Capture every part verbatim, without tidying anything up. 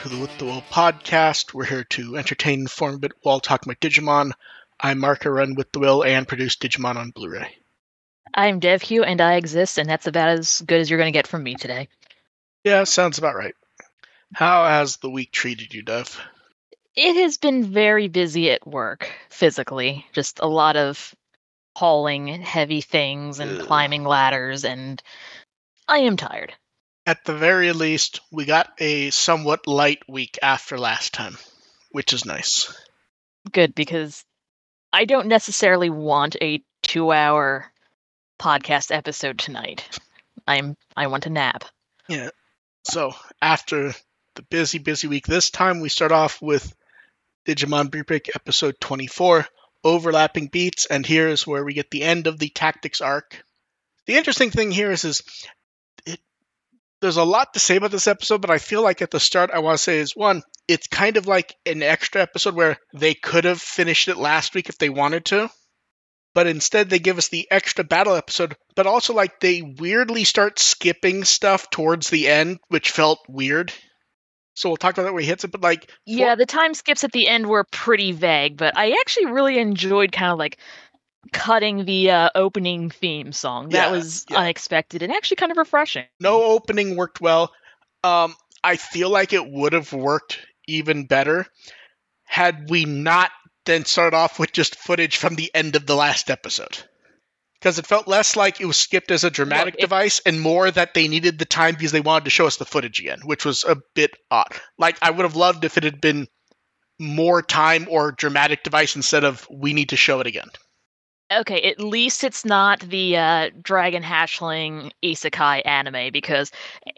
to the With the Will podcast. We're here to entertain, inform a bit while talking about Digimon. I'm Mark, I run With the Will and produce Digimon on Blu-ray. I'm DevHugh, and I exist, and that's about as good as you're going to get from me today. Yeah, sounds about right. How has the week treated you, Dev? It has been very busy at work, physically. Just a lot of hauling heavy things and Ugh. climbing ladders, and I am tired. At the very least, we got a somewhat light week after last time, which is nice. Good, because I don't necessarily want a two-hour podcast episode tonight. I'm I want a nap. Yeah. So, after the busy, busy week, this time we start off with Digimon Beat Break episode twenty-four, Overlapping Beats, and here is where we get the end of the Tactics arc. The interesting thing here is, is it, there's a lot to say about this episode, but I feel like at the start I want to say is, one, it's kind of like an extra episode where they could have finished it last week if they wanted to, but instead they give us the extra battle episode, but also like they weirdly start skipping stuff towards the end, which felt weird. So we'll talk about that when he hits it, but like... For- yeah, the time skips at the end were pretty vague, but I actually really enjoyed kind of like cutting the uh, opening theme song. That Yeah, was yeah. unexpected and actually kind of refreshing. No opening worked well. Um, I feel like it would have worked even better had we not then started off with just footage from the end of the last episode. Because it felt less like it was skipped as a dramatic Look, if- device and more that they needed the time because they wanted to show us the footage again, which was a bit odd. Like, I would have loved if it had been more time or dramatic device instead of we need to show it again. Okay, at least it's not the uh, Dragon Hatchling Isekai anime, because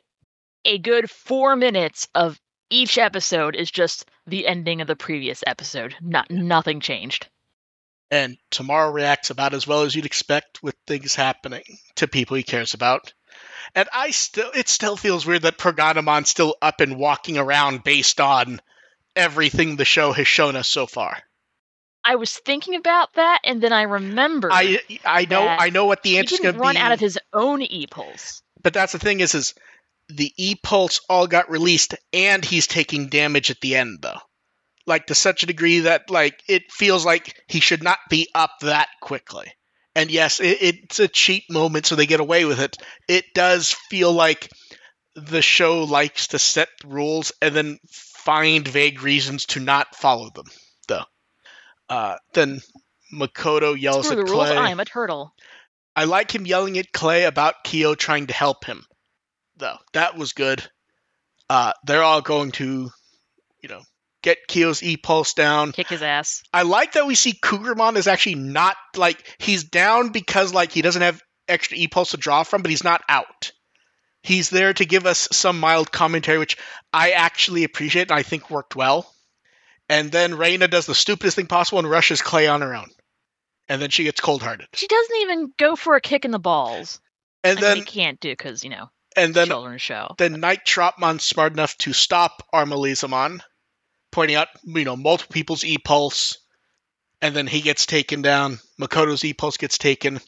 a good four minutes of each episode is just the ending of the previous episode. Not nothing changed. And Tomorrow reacts about as well as you'd expect with things happening to people he cares about. And I still, it still feels weird that Proganamon's still up and walking around based on everything the show has shown us so far. I was thinking about that, and then I remembered I I know that I know what the he answer's didn't going to be. run out of his own e-pulse. But that's the thing is, is the e-pulse all got released, and he's taking damage at the end, though. Like, to such a degree that, like, it feels like he should not be up that quickly. And yes, it, it's a cheat moment, so they get away with it. It does feel like the show likes to set rules and then find vague reasons to not follow them, though. Uh, then Makoto yells Screw at the rules, Clay. I am a turtle. I like him yelling at Clay about Kyo trying to help him, though. That was good. Uh, they're all going to, you know, get Kyo's E-Pulse down. Kick his ass. I like that we see Cougarmon is actually not, like, he's down because, like, he doesn't have extra E-Pulse to draw from, but he's not out. He's there to give us some mild commentary, which I actually appreciate and I think worked well. And then Reina does the stupidest thing possible and rushes Clay on her own. And then she gets cold-hearted. She doesn't even go for a kick in the balls. And I then mean, he can't do because, you know, and then children's show. then Night Tropmon's smart enough to stop Armalizamon, pointing out, you know, multiple people's E-Pulse, and then he gets taken down. Makoto's E-Pulse gets taken.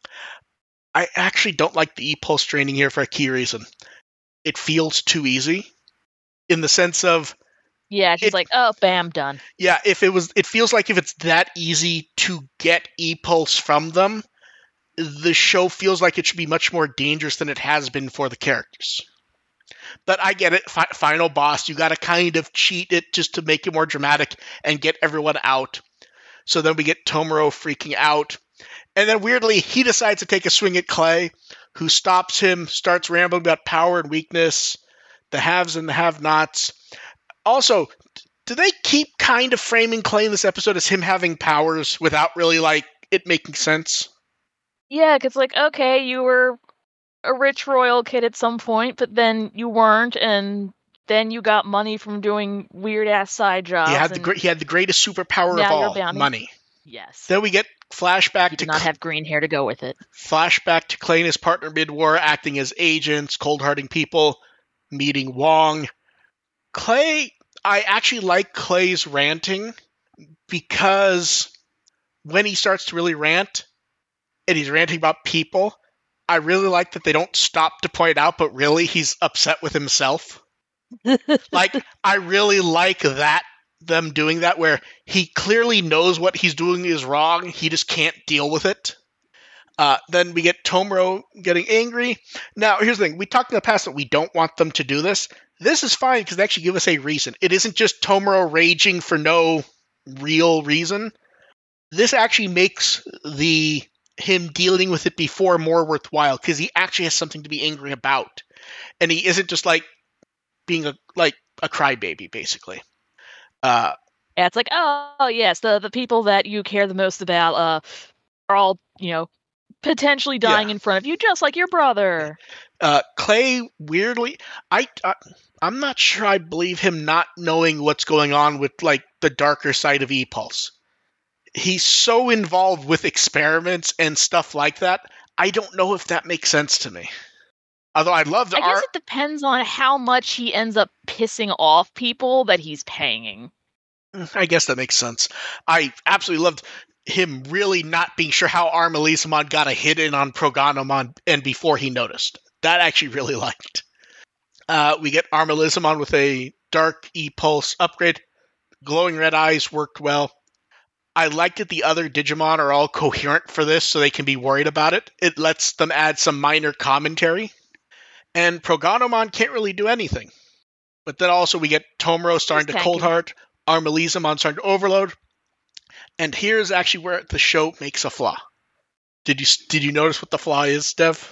I actually don't like the E-Pulse training here for a key reason. It feels too easy, in the sense of, Yeah, she's it- like, oh, bam, done. yeah, if it was, it feels like if it's that easy to get E-Pulse from them, the show feels like it should be much more dangerous than it has been for the characters. But I get it, fi- final boss, you gotta kind of cheat it just to make it more dramatic and get everyone out. So then we get Tomoro freaking out. And then weirdly, he decides to take a swing at Clay, who stops him, starts rambling about power and weakness, the haves and the have-nots. Also, do they keep kind of framing Clay in this episode as him having powers without really, like, it making sense? Yeah, because, like, okay, you were a rich royal kid at some point, but then you weren't, and then you got money from doing weird-ass side jobs. He had the and gre- he had the greatest superpower now of you're all, bounty. money. Yes. Then we get flashback He to did not Cl- have green hair to go with it. flashback to Clay and his partner mid-war acting as agents, cold-hearted people, meeting Wong. Clay, I actually like Clay's ranting because when he starts to really rant, and he's ranting about people, I really like that they don't stop to point out, but really he's upset with himself. Like, I really like that, them doing that, where he clearly knows what he's doing is wrong, he just can't deal with it. Uh, then we get Tomoro getting angry. Now, here's the thing. We talked in the past that we don't want them to do this. This is fine because they actually give us a reason. It isn't just Tomoro raging for no real reason. This actually makes the him dealing with it before more worthwhile because he actually has something to be angry about. And he isn't just like being a like a crybaby, basically. Uh, yeah, it's like, oh, yes, the, the people that you care the most about uh, are all, you know, potentially dying Yeah. in front of you, just like your brother. Uh, Clay, weirdly, I, I, I'm not sure I believe him not knowing what's going on with, like, the darker side of E-Pulse. He's so involved with experiments and stuff like that, I don't know if that makes sense to me. Although I'd love to... I guess ar- it depends on how much he ends up pissing off people that he's paying. I guess that makes sense. I absolutely loved him really not being sure how Armalizamon got a hit in on Proganomon and before he noticed. That I actually really liked. Uh, we get Armalizamon with a Dark E-Pulse upgrade. Glowing red eyes worked well. I liked that the other Digimon are all coherent for this so they can be worried about it. It lets them add some minor commentary. And Proganomon can't really do anything. But then also we get Tomoro starting to Cold Heart, Armalizamon starting to Overload. And here's actually where the show makes a flaw. Did you did you notice what the flaw is, Dev?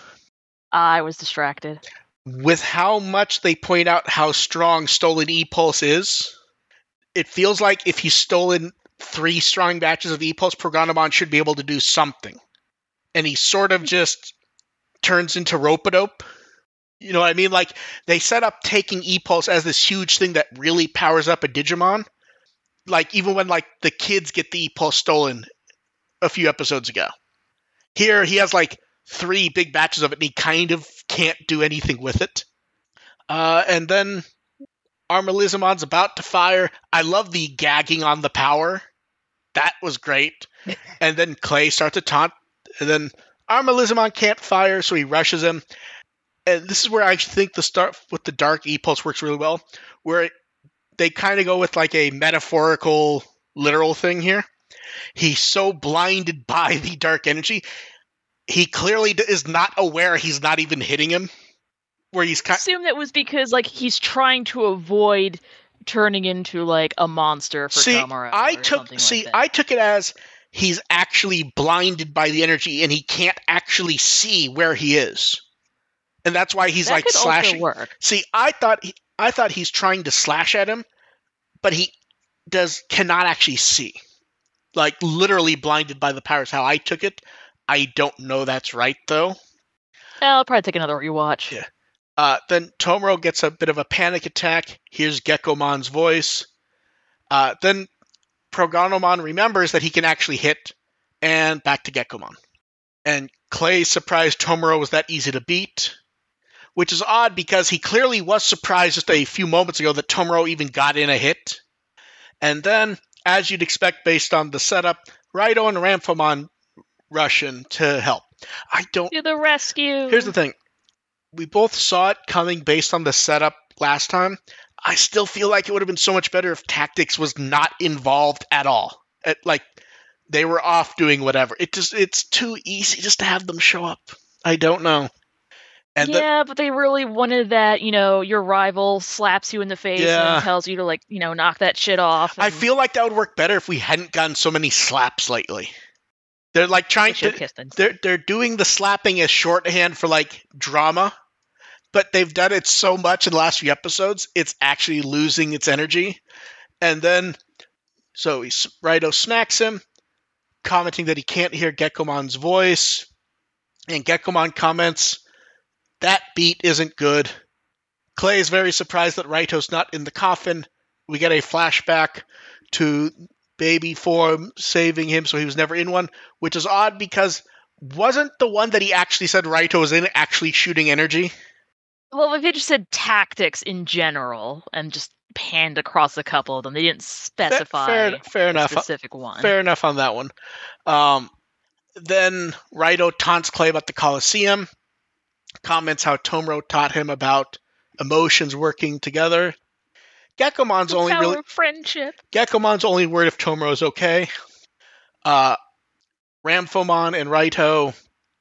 I was distracted. With how much they point out how strong Stolen E-Pulse is, it feels like if he's stolen three strong batches of E-Pulse, Proganomon should be able to do something. And he sort of just turns into Rope-a-Dope. You know what I mean? Like, they set up taking E-Pulse as this huge thing that really powers up a Digimon. Like, even when, like, the kids get the E-Pulse stolen a few episodes ago. Here, he has, like, three big batches of it, and he kind of can't do anything with it. Uh, and then Armalizamon's about to fire. I love the gagging on the power. That was great. And then Clay starts to taunt. And then Armalizamon can't fire, so he rushes him. And this is where I think the start with the Dark E-Pulse works really well, where it, they kind of go with like a metaphorical, literal thing here. He's so blinded by the dark energy, he clearly is not aware he's not even hitting him. Where he's kind I assume that was because like he's trying to avoid turning into like a monster for see, Tomoro. I or took see, like I took it as he's actually blinded by the energy and he can't actually see where he is. And that's why he's that like could slashing. Also work. See, I thought he, I thought he's trying to slash at him, but he does cannot actually see. Like literally blinded by the powers. How I took it, I don't know that's right though. I'll probably take another rewatch. Yeah. Uh, then Tomoro gets a bit of a panic attack. Here's Gekkomon's voice. Uh, then Proganomon remembers that he can actually hit, and back to Gekkomon. And Clay surprised Tomoro was that easy to beat. Which is odd because he clearly was surprised just a few moments ago that Tomoro even got in a hit. And then, as you'd expect based on the setup, Raito and Ramphomon rush in to help. I don't... To the rescue! Here's the thing. We both saw it coming based on the setup last time. I still feel like it would have been so much better if Tactics was not involved at all. At, like, they were off doing whatever. It just It's too easy just to have them show up. I don't know. And yeah, the, but they really wanted that, you know, your rival slaps you in the face yeah. and tells you to, like, you know, knock that shit off. And... I feel like that would work better if we hadn't gotten so many slaps lately. They're, like, trying to... They're, they're doing the slapping as shorthand for, like, drama, but they've done it so much in the last few episodes, it's actually losing its energy. And then, so he, Raito smacks him, commenting that he can't hear Gekkomon's voice, and Gekkomon comments... That beat isn't good. Clay is very surprised that Raito's not in the coffin. We get a flashback to baby form saving him, so he was never in one, which is odd because wasn't the one that he actually said Raito was in actually shooting energy? Well, if they just said Tactics in general and just panned across a couple of them, they didn't specify fair, fair, fair a enough. specific one. Fair enough on that one. Um, then Raito taunts Clay about the Colosseum. Comments how Tomoro taught him about emotions working together. Gekkomon's The only power really of friendship. Gekkomon's only worried if Tomoro's okay. Uh, Ramphomon and Raito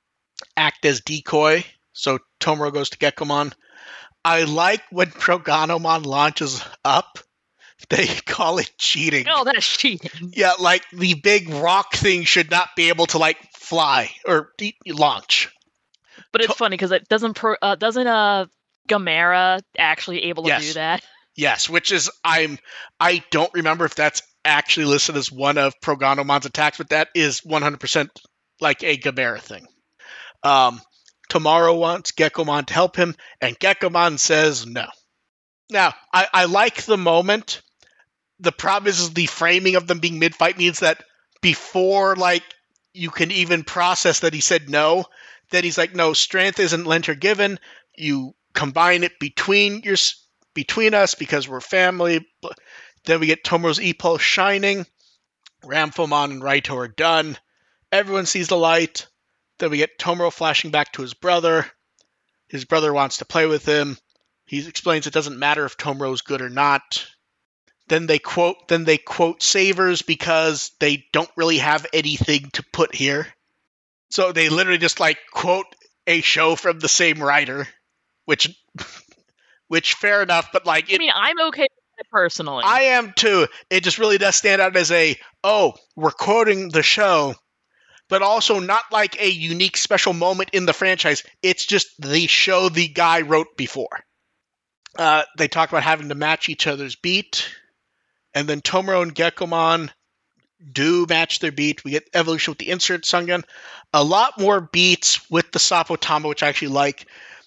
act as decoy, so Tomoro goes to Gekkomon. I like when Proganomon launches up, they call it cheating. Oh, that's cheating. Yeah, like the big rock thing should not be able to like fly or de- launch. But it's To- funny because it doesn't pro- uh, doesn't uh Gamera actually able to Yes. do that. Yes, which is I'm I don't remember if that's actually listed as one of Proganomon's attacks, but that is one hundred percent like a Gamera thing. Um, Tomorrow wants Gekkomon to help him, and Gekkomon says no. Now, I, I like the moment. The problem is, is the framing of them being mid-fight means that before like you can even process that he said no, then he's like, no, strength isn't lent or given. You combine it between your between us because we're family. Then we get Tomoro's E-Pulse shining. Ramphomon and Raito are done. Everyone sees the light. Then we get Tomoro flashing back to his brother. His brother wants to play with him. He explains it doesn't matter if Tomoro's good or not. Then they quote then they quote Savers because they don't really have anything to put here. So they literally just like quote a show from the same writer, which which fair enough, but like it, I mean, I'm okay with it personally. I am too. It just really does stand out as a, oh, we're quoting the show, but also not like a unique special moment in the franchise. It's just the show the guy wrote before. Uh, they talk about having to match each other's beat, and then Tomoro and Gekkomon do match their beat. We get evolution with the insert Sungun. A lot more beats with the Sapotama, which I actually like.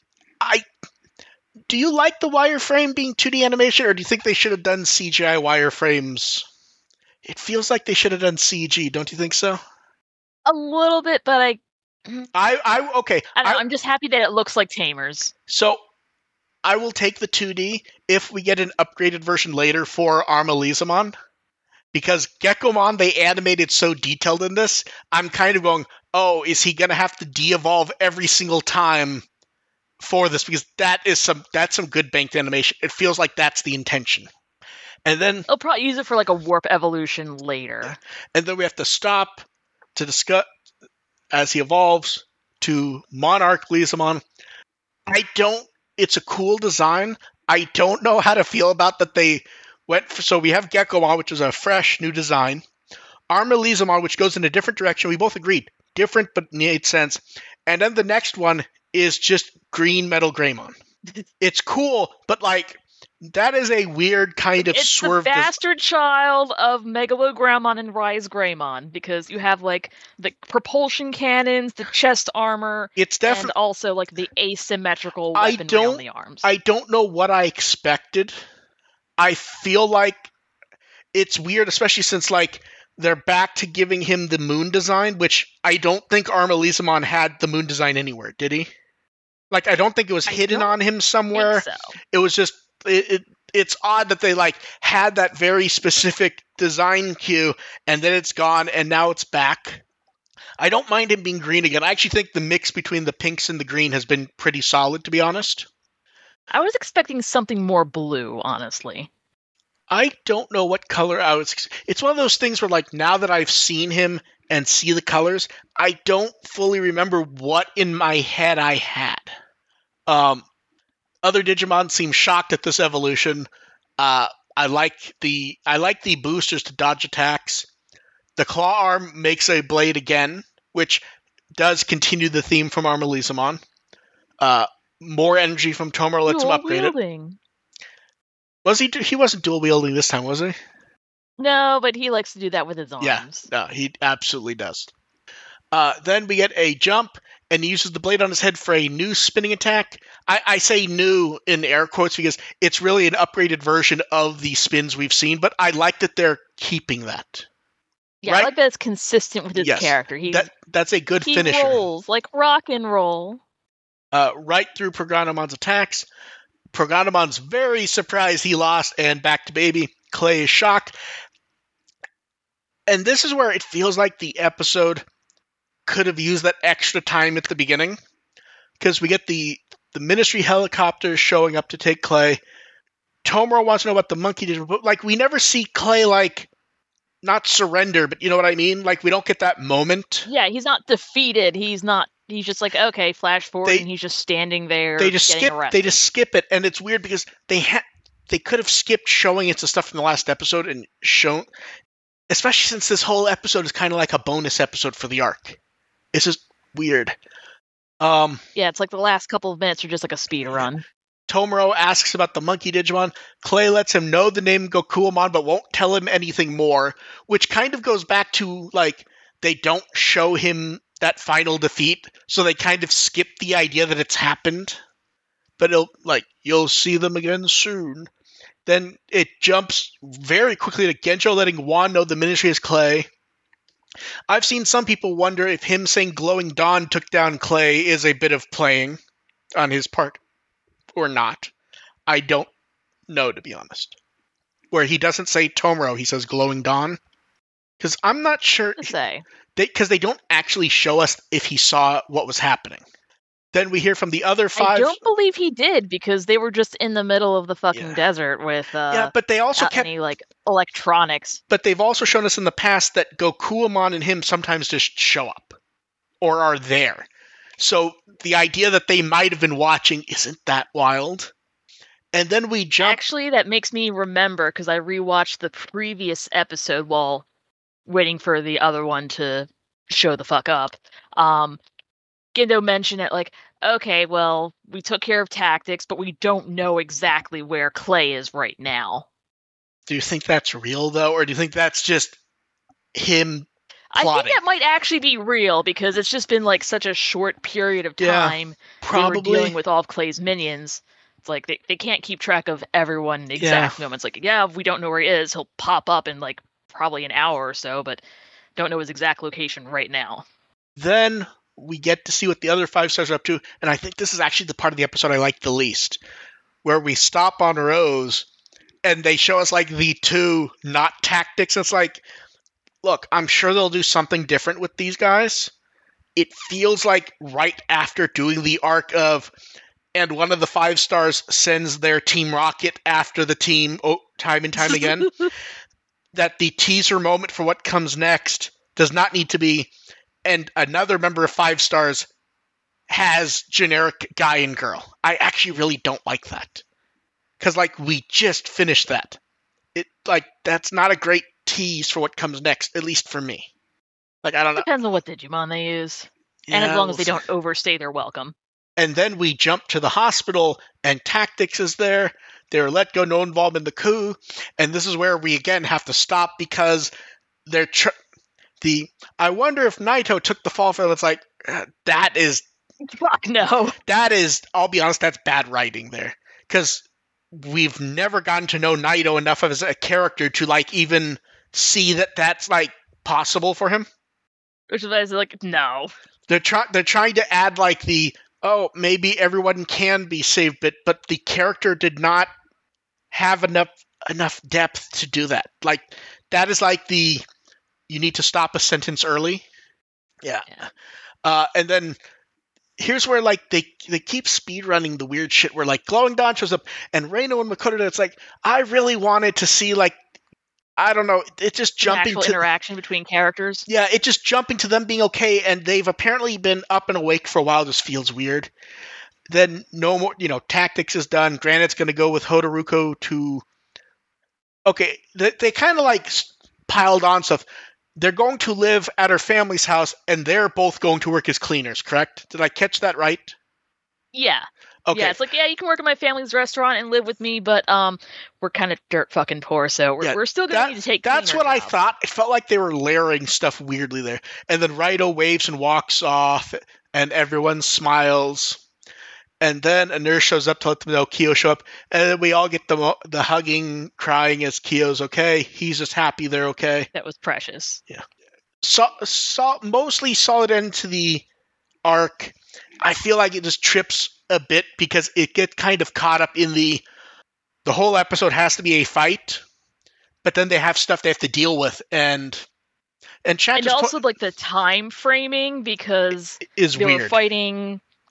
I Do you like the wireframe being two D animation, or do you think they should have done C G I wireframes? It feels like they should have done C G, don't you think so? A little bit, but I, I, I okay. I don't know, I, I'm just happy that it looks like Tamers. so I will take the two D if we get an upgraded version later for Armalizamon. Because Gekkomon, they animated so detailed in this, I'm kind of going, oh, is he going to have to de-evolve every single time for this? Because that is some that's some good banked animation. It feels like that's the intention. And then They'll probably use it for like a warp evolution later. and then we have to stop to discuss as he evolves to Monarch Lizamon. I don't it's a cool design. I don't know how to feel about that they went for, so we have Gekkomon, which is a fresh new design. Armalizamon, which goes in a different direction. We both agreed. Different but made sense. And then the next one is just green Metal Greymon. It's cool, but like that is a weird kind of It's swerve. the bastard child of Megalogramon and Rise Greymon, because you have like the propulsion cannons, the chest armor, It's and definitely. also like the asymmetrical I weaponry don't- on the arms. I don't know what I expected. I feel like it's weird, especially since like they're back to giving him the moon design, which I don't think Armalizamon had the moon design anywhere, did he? Like I don't think it was I hidden don't on him somewhere. think so. It was just it, it it's odd that they like had that very specific design cue and then it's gone and now it's back. I don't mind him being green again. I actually think the mix between the pinks and the green has been pretty solid, to be honest. I was expecting something more blue, honestly. I don't know what color I was. It's one of those things where, like, now that I've seen him and see the colors, I don't fully remember what in my head I had. Um, other Digimon seem shocked at this evolution. Uh, I like the I like the boosters to dodge attacks. The claw arm makes a blade again, which does continue the theme from Armalizamon. Uh, more energy from Tomoro lets him Dual upgrade it. wielding. Was he? He wasn't dual wielding this time, was he? No, but he likes to do that with his arms. Yeah, no, he absolutely does. Uh, then we get a jump, and he uses the blade on his head for a new spinning attack. I, I say new in air quotes because it's really an upgraded version of the spins we've seen, but I like that they're keeping that. Yeah, Right? I like that it's consistent with his Yes, character. He That That's a good he finisher. rolls like rock and roll. Uh, right through Proganomon's attacks. Proganomon's very surprised he lost, and back to baby. Clay is shocked. And this is where it feels like the episode could have used that extra time at the beginning. Because we get the the Ministry helicopter is showing up to take Clay. Tomura wants to know about the monkey did, but like we never see Clay like not surrender, but you know what I mean? Like we don't get that moment. Yeah, he's not defeated. He's not. He's just like, okay, flash forward, They- and he's just standing there. They just getting skip. arrested. They just skip it, and it's weird because they had they could have skipped showing it to stuff from the last episode and shown, especially since this whole episode is kind of like a bonus episode for the arc. It's just weird. Um, Yeah, it's like the last couple of minutes are just like a speed run. Tomura asks about the monkey Digimon. Clay lets him know the name Gokuamon, but won't tell him anything more, which kind of goes back to, like, they don't show him that final defeat, so they kind of skip the idea that it's happened. But it'll, like, you'll see them again soon. Then it jumps very quickly to Genjo letting Juan know the Ministry is Clay. I've seen some people wonder if him saying Glowing Dawn took down Clay is a bit of playing on his part. Or not. I don't know, to be honest. Where he doesn't say Tomura, he says Glowing Dawn. Because I'm not sure... To say. Because they, they don't actually show us if he saw what was happening. Then we hear from the other five... I don't believe he did, because they were just in the middle of the fucking Yeah. desert with uh, yeah, but they also not kept... any, like, electronics. But they've also shown us in the past that Gokuamon and him sometimes just show up. Or are there. So the idea that they might have been watching isn't that wild. And then we jump... Actually, that makes me remember, because I rewatched the previous episode while waiting for the other one to show the fuck up. Um, Gendo mentioned it like, okay, well, we took care of tactics, but we don't know exactly where Clay is right now. Do you think that's real, though? Or do you think that's just him... I plotting? think that might actually be real, because it's just been like such a short period of Yeah, time. Probably. They were dealing with all of Clay's minions. It's like they, they can't keep track of everyone in the exact Yeah. moments. Like, yeah, we don't know where he is. He'll pop up in like probably an hour or so, but don't know his exact location right now. Then we get to see what the other five stars are up to, and I think this is actually the part of the episode I like the least, where we stop on Rose, and they show us like the two not tactics. It's like, look, I'm sure they'll do something different with these guys. It feels like right after doing the arc of, and one of the five stars sends their Team Rocket after the team oh, time and time again, that the teaser moment for what comes next does not need to be, and another member of five stars has generic guy and girl. I actually really don't like that. Because, like, we just finished that. It, like, that's not a great tease for what comes next, at least for me. Like, I don't know. Depends on what Digimon they use. and as Yeah, long as they we'll don't overstay their welcome. And then we jump to the hospital, and Tactics is there. They're let go, no involvement in the coup. And this is where we again have to stop because they're tr- the. I wonder if Naito took the fall for it. It's like uh, that is Fuck no. that is. I'll be honest, that's bad writing there because we've never gotten to know Naito enough as a character to like even see that that's like possible for him. Which is why I was like, no. They're trying. They're trying to add like the. Oh, maybe everyone can be saved, but but the character did not have enough enough depth to do that. Like that is like the you need to stop a sentence early. Yeah. Yeah. Uh, and then here's where like they they keep speed running the weird shit where like Glowing Dawn shows up and Reino and Makoto. It's like I really wanted to see like I don't know. It's just An jumping actual to interaction between characters. yeah, it just jumping to them being okay, and they've apparently been up and awake for a while. Just feels weird. Then no more, you know, Tactics is done. Granite's going to go with Hodoruko to. Okay, they, they kind of like s- piled on stuff. They're going to live at her family's house, and they're both going to work as cleaners. Correct? Did I catch that right? Yeah. Okay. Yeah, it's like, yeah, you can work at my family's restaurant and live with me, but um, we're kind of dirt fucking poor, so we're, Yeah, we're still going to That- need to take that's cleaner what I jobs. thought. It felt like they were layering stuff weirdly there. And then Raito waves and walks off, and everyone smiles. And then a nurse shows up to let them know Kyo show up, and then we all get the mo- the hugging, crying as Kyo's okay. He's just happy they're okay. That was precious. So, so mostly solid end to the arc. I feel like it just trips a bit because it gets kind of caught up in the the whole episode has to be a fight, but then they have stuff they have to deal with, and and chat And just also, po- like, the time framing, because is they weird. were fighting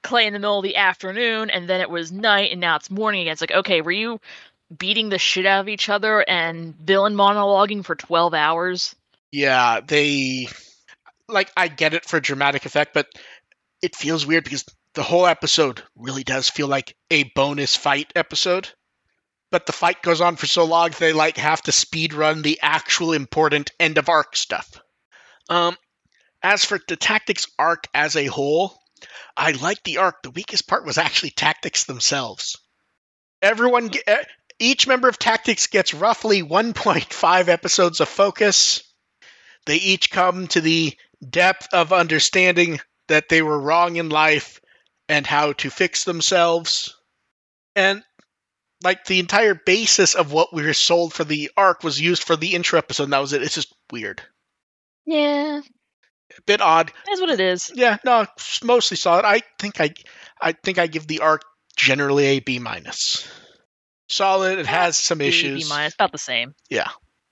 Clay in the middle of the afternoon, and then it was night, and now it's morning again. It's like, okay, were you beating the shit out of each other and villain monologuing for twelve hours? Yeah, they... Like, I get it for dramatic effect, but it feels weird because the whole episode really does feel like a bonus fight episode. But the fight goes on for so long, they, like, have to speed run the actual important end of arc stuff. Um, as for the Tactics arc as a whole, I like the arc. The weakest part was actually Tactics themselves. Everyone, get, each member of Tactics gets roughly one point five episodes of focus. They each come to the depth of understanding that they were wrong in life and how to fix themselves. And, like, the entire basis of what we were sold for the arc was used for the intro episode, and that was it. It's just weird. Yeah. A bit odd. That's what it is. Yeah, no, mostly solid. I think I, I think I give the arc generally a B minus. Solid. It has some B, issues. B minus, about the same. Yeah.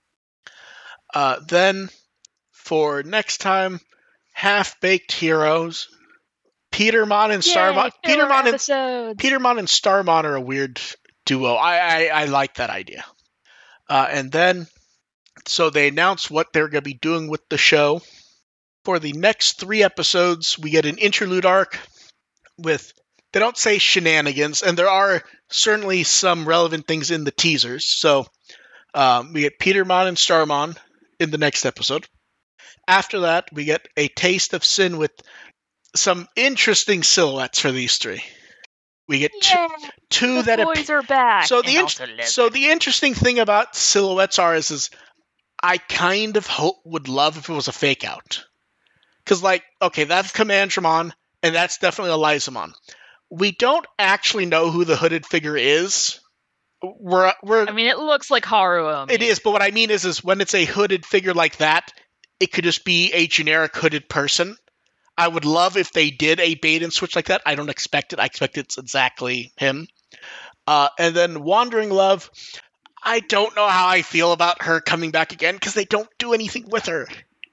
Uh, then for next time, Half-Baked Heroes. Petermon and Starmon. Petermon and Petermon and Starmon are a weird duo. I I, I like that idea. Uh, and then, so they announced what they're going to be doing with the show. For the next three episodes, we get an interlude arc with, they don't say shenanigans, and there are certainly some relevant things in the teasers. So um, we get Petermon and Starmon in the next episode. After that, we get a taste of Sin with some interesting silhouettes for these three. We get yeah, two, two the that boys ap- are back. So the in- so the interesting thing about silhouettes are is, is I kind of hope would love if it was a fake out. Because, like, okay, that's Commandramon, and that's definitely Elizamon. We don't actually know who the hooded figure is. We're, we're, I mean, it looks like Haruo. It is, but what I mean is, is when it's a hooded figure like that, it could just be a generic hooded person. I would love if they did a bait and switch like that. I don't expect it. I expect it's exactly him. Uh, and then Wandering Love, I don't know how I feel about her coming back again, because they don't do anything with her.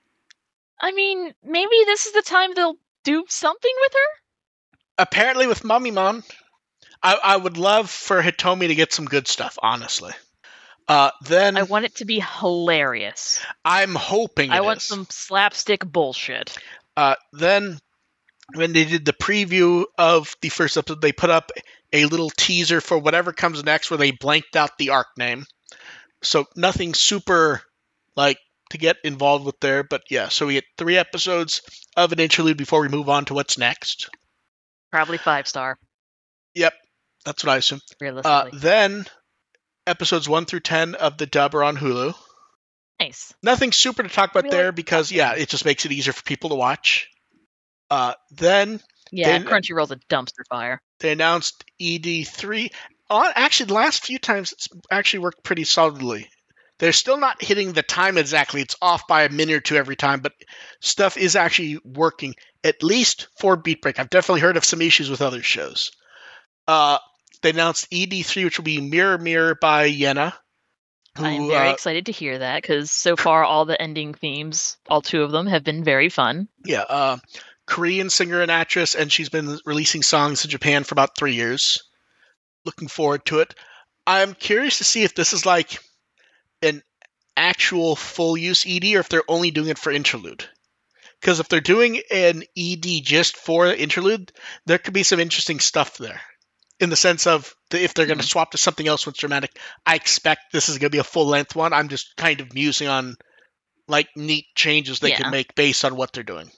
I mean, maybe this is the time they'll do something with her? Apparently with Mummymon. I, I would love for Hitomi to get some good stuff, honestly. Uh, then I want it to be hilarious. I'm hoping it I want is. some slapstick bullshit. Uh, then, when they did the preview of the first episode, they put up a little teaser for whatever comes next where they blanked out the arc name. So nothing super, like, to get involved with there. But yeah, so we get three episodes of an interlude before we move on to what's next. Probably five star. Yep, that's what I assume. Realistically. Uh, then, episodes one through ten of the dub are on Hulu. Nice. Nothing super to talk about Really? there because, yeah, it just makes it easier for people to watch. Uh, then... Yeah, they, Crunchyroll's a dumpster fire. They announced E D three. Uh, actually, the last few times it's actually worked pretty solidly. They're still not hitting the time exactly. It's off by a minute or two every time, but stuff is actually working, at least for Beat Break. I've definitely heard of some issues with other shows. Uh, they announced E D three, which will be Mirror Mirror by Yena. Who, I'm very uh, excited to hear that, because so far all the ending themes, all two of them, have been very fun. Yeah, uh, Korean singer and actress, and she's been releasing songs in Japan for about three years. Looking forward to it. I'm curious to see if this is like an actual full-use E D or if they're only doing it for interlude. Because if they're doing an E D just for interlude, there could be some interesting stuff there. In the sense of the, if they're going to Mm-hmm. swap to something else what's dramatic, I expect this is going to be a full-length one. I'm just kind of musing on like neat changes they Yeah. can make based on what they're doing.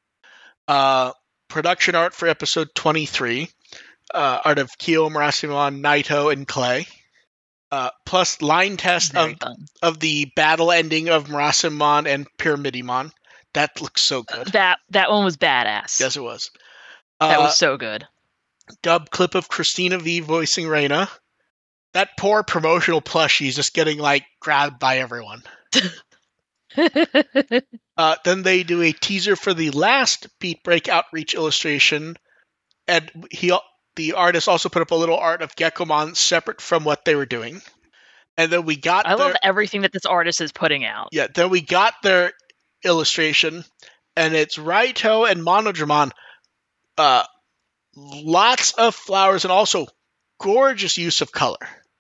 Uh, production art for episode twenty-three. Uh, art of Kyo, Murasimon, Naito, and Clay. Uh, plus line test Very of, fun. of the battle ending of Murasimon and Pyramidimon. That looks so good. That that one was badass. Yes, it was. That Uh, was so good. dub clip of Christina V voicing Reina. That poor promotional plushie is just getting, like, grabbed by everyone. Uh, then they do a teaser for the last Beat Break Outreach illustration, and he the artist also put up a little art of Gekomon separate from what they were doing. And then we got I their, love everything that this artist is putting out. yeah, then we got their illustration, and it's Raito and Monodramon uh, lots of flowers and also gorgeous use of color.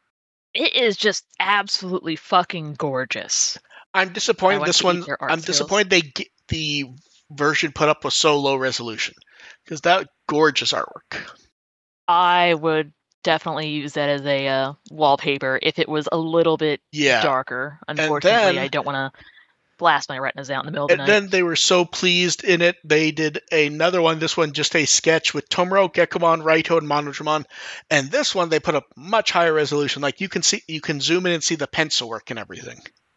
It is just absolutely fucking gorgeous. I'm disappointed this one. I'm skills. disappointed they get the version put up was so low resolution because that gorgeous artwork. I would definitely use that as a uh, wallpaper if it was a little bit yeah. darker. Unfortunately, then, I don't want to blast my retinas out in the middle of the and night. then they were so pleased in it, they did another one. This one just a sketch with Tomura, Gekomon, Raito, and Monodramon. And this one they put up much higher resolution. Like you can see, you can zoom in and see the pencil work and everything.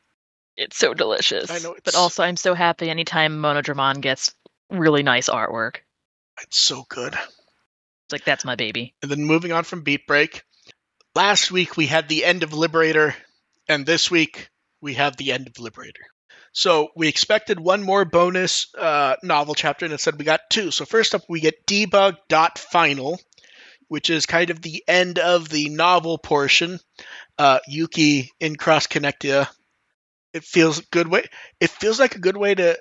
It's so delicious. I know, it's, but also I'm so happy anytime Monodramon gets really nice artwork. It's so good. It's like, that's my baby. And then moving on from Beat Break. Last week we had the end of Liberator, and this week we have the end of Liberator. So we expected one more bonus uh, novel chapter, and instead we got two. So first up, we get Debug.Final, which is kind of the end of the novel portion. Uh, Yuki in Cross Connectia. It feels a good way. It feels like a good way to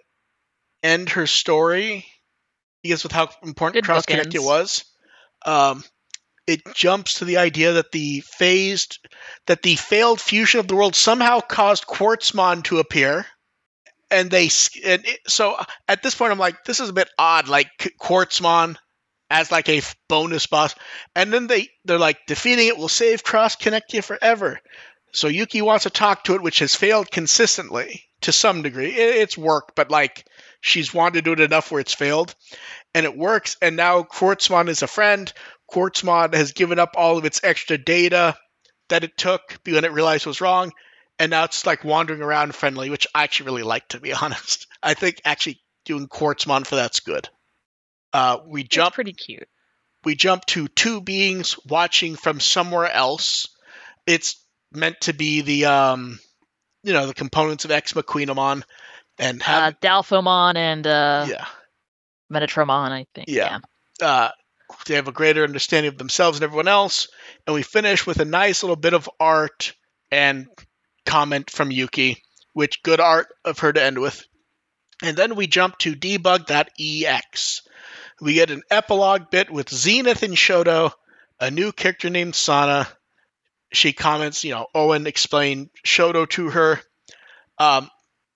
end her story, because with how important Good Cross bookends. Connectia was. Um, it jumps to the idea that the phased, that the failed fusion of the world somehow caused Quartzmon to appear. And they, and it, so at this point, I'm like, this is a bit odd, like Quartzmon as like a bonus boss. And then they, they're like, defeating it will save Cross Connectia forever. So Yuki wants to talk to it, which has failed consistently to some degree. It, it's worked, but like she's wanted to do it enough where it's failed. And it works. And now Quartzmon is a friend. Quartzmon has given up all of its extra data that it took when it realized it was wrong. And now it's like wandering around friendly, which I actually really like, to be honest. I think actually doing Quartzmon for that's good. Uh, we jump it's pretty cute. We jump to two beings watching from somewhere else. It's meant to be the um, you know, the components of Ex Maquinamon and have uh, Dalphomon and uh, yeah, Metatramon, I think. Yeah. yeah. Uh, they have a greater understanding of themselves and everyone else. And we finish with a nice little bit of art and comment from Yuki, which good art of her to end with. And then we jump to Debug.ex. We get an epilogue bit with Zenith and Shoto, a new character named Sana. She comments, you know, Owen explained Shoto to her. Um,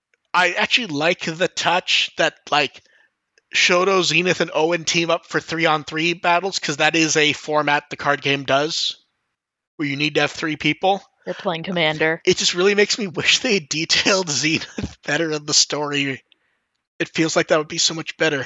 I actually like the touch that, like, Shoto, Zenith, and Owen team up for three-on-three battles, because that is a format the card game does, where you need to have three people. They're playing Commander. It just really makes me wish they had detailed Zenith better in the story. It feels like that would be so much better.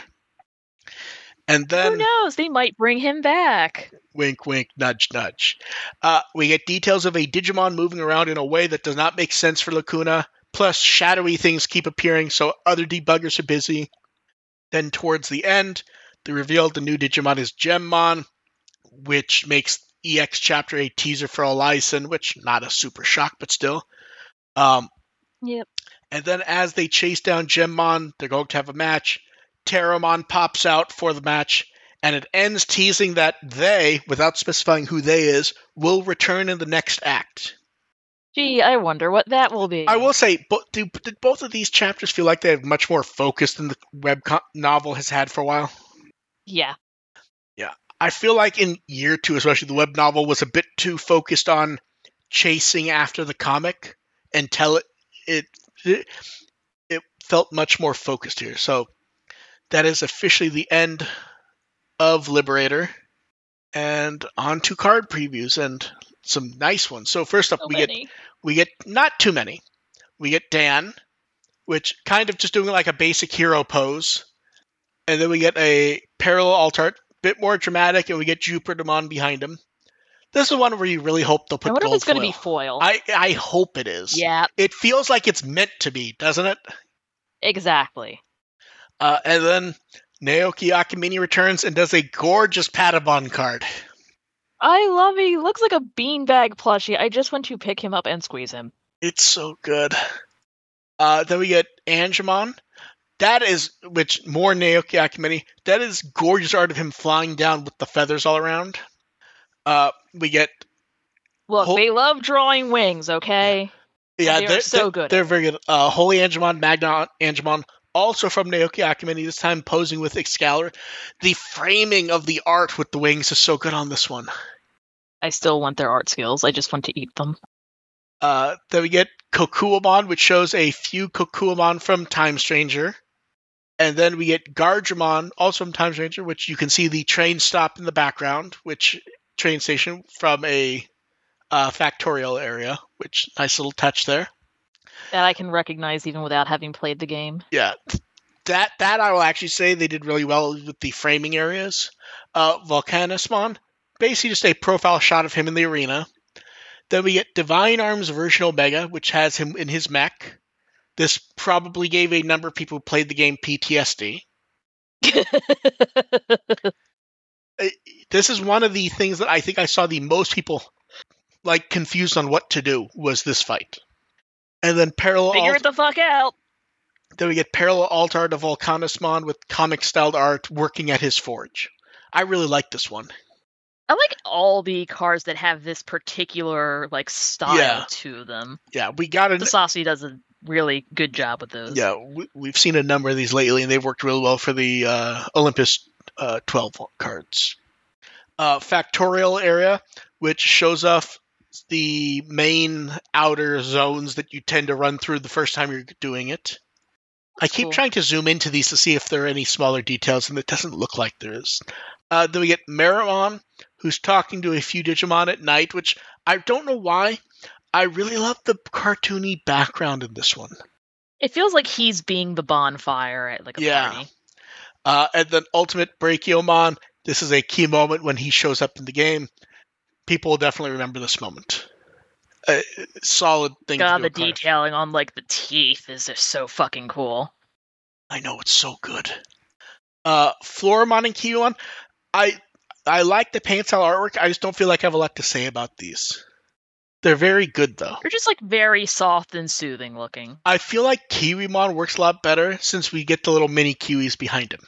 And then, who knows? They might bring him back. Wink, wink, nudge, nudge. Uh, we get details of a Digimon moving around in a way that does not make sense for Lacuna. Plus, shadowy things keep appearing, so other debuggers are busy. Then, towards the end, they revealed the new Digimon is Gemmon, which makes E X Chapter a teaser for Elisen, which not a super shock, but still. Um, yep. And then, as they chase down Gemmon, they're going to have a match. Terramon pops out for the match, and it ends teasing that they, without specifying who they is, will return in the next act. Gee, I wonder what that will be. I will say, bo- do, did both of these chapters feel like they have much more focus than the web co- novel has had for a while? Yeah. Yeah. I feel like in year two, especially, the web novel was a bit too focused on chasing after the comic until it it, it, it felt much more focused here. So that is officially the end of Liberator. And on to card previews and some nice ones. So first up, So we many. get we get not too many. We get Dan, which kind of just doing like a basic hero pose. And then we get a parallel alt art, bit more dramatic, and we get Jupitermon behind him. This is one where you really hope they'll put I wonder gold if it's going to foil. be foil. I, I hope it is. Yeah, It feels like it's meant to be, doesn't it? exactly. Uh, and then Naoki Akamine returns and does a gorgeous Patamon card. I love it. He looks like a beanbag plushie. I just want to pick him up and squeeze him. It's so good. Uh, then we get Angemon. That is, which, more Naoki Akamine. That is gorgeous art of him flying down with the feathers all around. Uh, we get... Look, Hol- they love drawing wings, okay? Yeah, they are they're so they're, good They're at it. very good. Uh, Holy Angemon, Magna Angemon, also from Naoki Akamine, this time posing with Excalibur. The framing of the art with the wings is so good on this one. I still want their art skills. I just want to eat them. Uh, then we get Kokuamon, which shows a few Kokuamon from Time Stranger. And then we get Gargemon, also from Time Stranger, which you can see the train stop in the background, which train station from a uh, Factorial area, which nice little touch there. That I can recognize even without having played the game. Yeah, that that I will actually say they did really well with the framing areas. Uh, Volcanismon, basically just a profile shot of him in the arena. Then we get Divine Arms version Omega, which has him in his mech. This probably gave a number of people who played the game P T S D. This is one of the things that I think I saw the most people like confused on what to do was this fight. And then parallel Figure alt- it the fuck out. Then we get parallel alt art of Volcanismon with comic styled art working at his forge. I really like this one. I like all the cards that have this particular like style Yeah. to them. Yeah, we got it. Sasasi does a really good job with those. Yeah, we, we've seen a number of these lately, and they've worked really well for the uh, Olympus uh, twelve cards. Uh, Factorial area, which shows off the main outer zones that you tend to run through the first time you're doing it. I keep Cool. trying to zoom into these to see if there are any smaller details, and it doesn't look like there is. Uh, then we get Meramon, who's talking to a few Digimon at night, which I don't know why. I really love the cartoony background in this one. It feels like he's being the bonfire at like a Yeah. party. Uh, and then Ultimate Brachiomon, this is a key moment when he shows up in the game. People will definitely remember this moment. Uh, solid thing to God, do the a card. detailing on like the teeth is just so fucking cool. I know, it's so good. Uh, Floramon and Kiwon, I I like the paint style artwork. I just don't feel like I have a lot to say about these. They're very good, though. They're just like very soft and soothing looking. I feel like Kiwimon works a lot better since we get the little mini Kiwis behind him.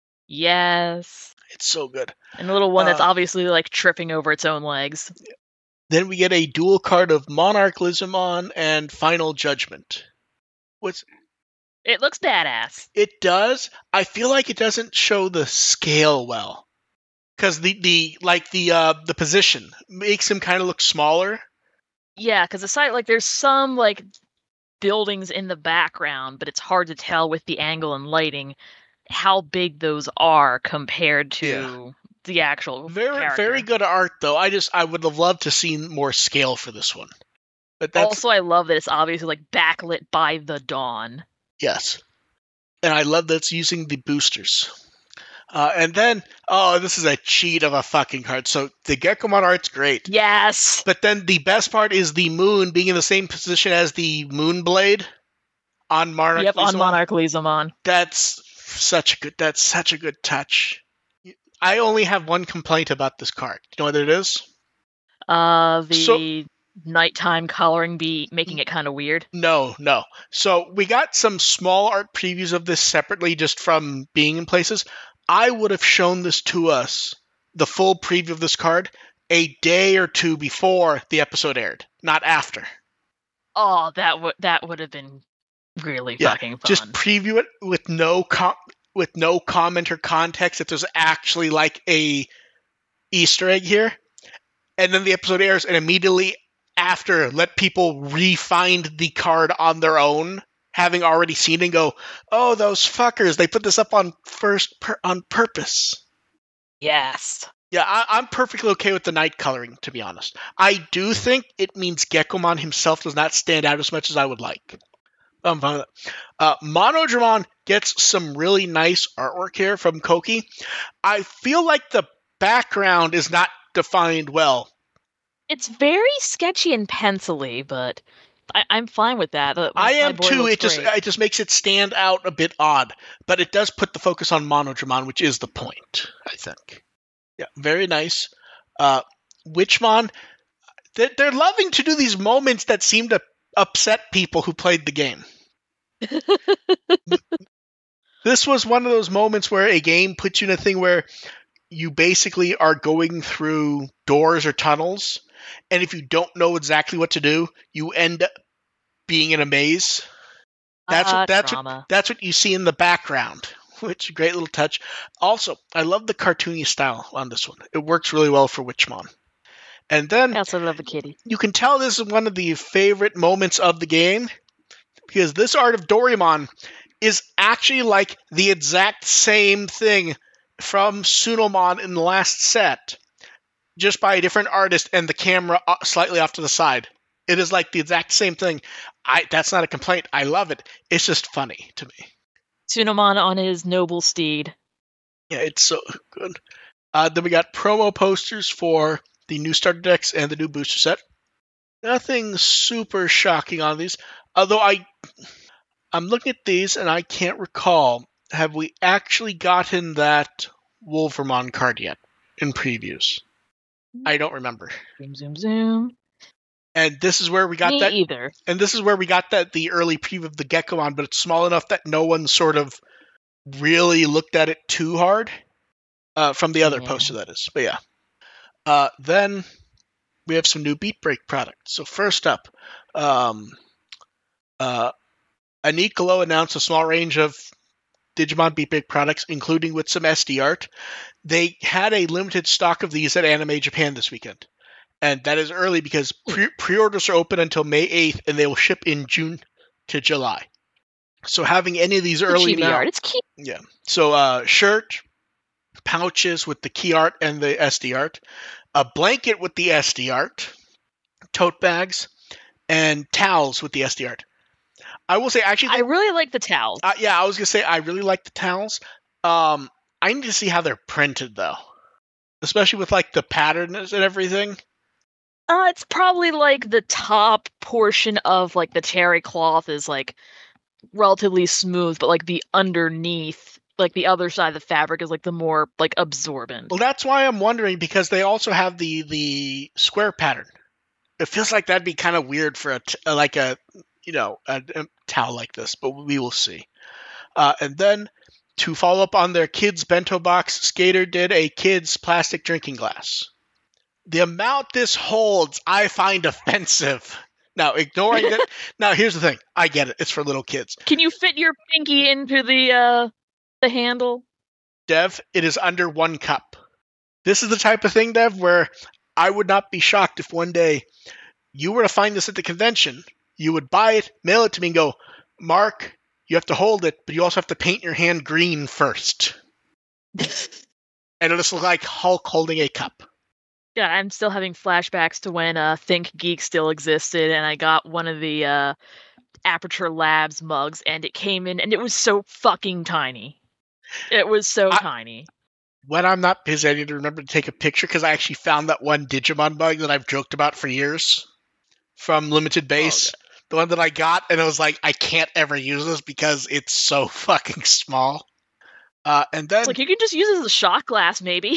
Yes. It's so good. And the little one that's Uh, obviously like tripping over its own legs. Then we get a dual card of Monarch Lizamon and Final Judgment. What's It looks badass. It does. I feel like it doesn't show the scale well. Because the, the like the uh, the position makes him kind of look smaller. Yeah, because aside like there's some like buildings in the background, but it's hard to tell with the angle and lighting how big those are compared to Yeah. the actual Very character. very good art though. I just I would have loved to see more scale for this one. But that's Also, I love that it's obviously like backlit by the dawn. yes. And I love that it's using the boosters. Uh, and then, oh, this is a cheat of a fucking card. So the Gekomon art's great. Yes. But then the best part is the moon being in the same position as the moon blade on Monarch. Yep, on Lizamon. Monarch Lizamon. That's such a good. That's such a good touch. I only have one complaint about this card. Do you know what it is? Uh, the So- nighttime coloring be making it kind of weird. No, no. So we got some small art previews of this separately, just from being in places. I would have shown this to us, the full preview of this card, a day or two before the episode aired, not after. Oh, that would that would have been really Yeah, fucking fun. Just preview it with no com- with no comment or context if there's actually like a Easter egg here, and then the episode airs, and immediately after, let people re-find the card on their own, having already seen it, and go, "Oh, those fuckers! They put this up on first per- on purpose." Yes. Yeah, I- I'm perfectly okay with the night coloring, to be honest. I do think it means Gekomon himself does not stand out as much as I would like. I'm fine with that. Uh, Monodramon gets some really nice artwork here from Koki. I feel like the background is not defined well. It's very sketchy and pencily, but I, I'm fine with that. Uh, I my am boy too. looks It just great. it just makes it stand out a bit odd, but it does put the focus on Monodramon, which is the point, I think. Yeah, very nice. Uh, Witchmon, they're, they're loving to do these moments that seem to upset people who played the game. This was one of those moments where a game puts you in a thing where you basically are going through doors or tunnels, and if you don't know exactly what to do, you end up being in a maze. That's Ah, what that's trauma. what that's what you see in the background, which is a great little touch. Also, I love the cartoony style on this one. It works really well for Witchmon. And then I also love the kitty. you can tell this is one of the favorite moments of the game because this art of Doraemon is actually like the exact same thing from Sunomon in the last set, just by a different artist and the camera slightly off to the side. It is like the exact same thing. I that's not a complaint. I love it. It's just funny to me. Sunomon on his noble steed. Yeah, it's so good. Uh, then we got promo posters for the new starter decks and the new booster set. Nothing super shocking on these, although I, I'm looking at these and I can't recall, have we actually gotten that Wolvermon card yet in previews? I don't remember. Zoom, zoom, zoom. And this is where we got Me that. either. And this is where we got that the early preview of the Gekomon, but it's small enough that no one sort of really looked at it too hard. Uh, from the other Yeah. poster, that is. But yeah. Uh, then we have some new Beat Break products. So first up, um, uh, Anikolo announced a small range of Digimon Beat Break products, including with some S D art. They had a limited stock of these at Anime Japan this weekend. And that is early because pre- pre-orders are open until May eighth, and they will ship in June to July. So having any of these The early chibi now, art. It's cute. yeah. So uh, shirt, pouches with the key art and the S D art, a blanket with the S D art, tote bags, and towels with the S D art. I will say, actually, I really like the towels. uh, yeah, I was gonna say I really like the towels. Um, I need to see how they're printed though, especially with like the patterns and everything. Uh, it's probably like the top portion of like the terry cloth is like relatively smooth, but like the underneath, like the other side of the fabric is like the more like absorbent. Well, that's why I'm wondering, because they also have the the square pattern. It feels like that'd be kind of weird for a t- uh, like a you know a, a towel like this, but we will see. Uh, and then to follow up on their kids bento box, Skater did a kids plastic drinking glass. The amount this holds, I find offensive. Now, ignoring it. Now, here's the thing. I get it. It's for little kids. Can you fit your pinky into the uh the handle? Dev, it is under one cup. This is the type of thing, Dev, where I would not be shocked if one day you were to find this at the convention, you would buy it, mail it to me, and go, Mark, you have to hold it, but you also have to paint your hand green first. And it'll just look like Hulk holding a cup. Yeah, I'm still having flashbacks to when uh, Think Geek still existed, and I got one of the uh, Aperture Labs mugs, and it came in, and it was so fucking tiny. It was so I- tiny. When I'm not busy, I need to remember to take a picture, because I actually found that one Digimon mug that I've joked about for years from Limited Base. Oh, the one that I got, and I was like, I can't ever use this because it's so fucking small. Uh, and then, It's like you could just use it as a shot glass, maybe.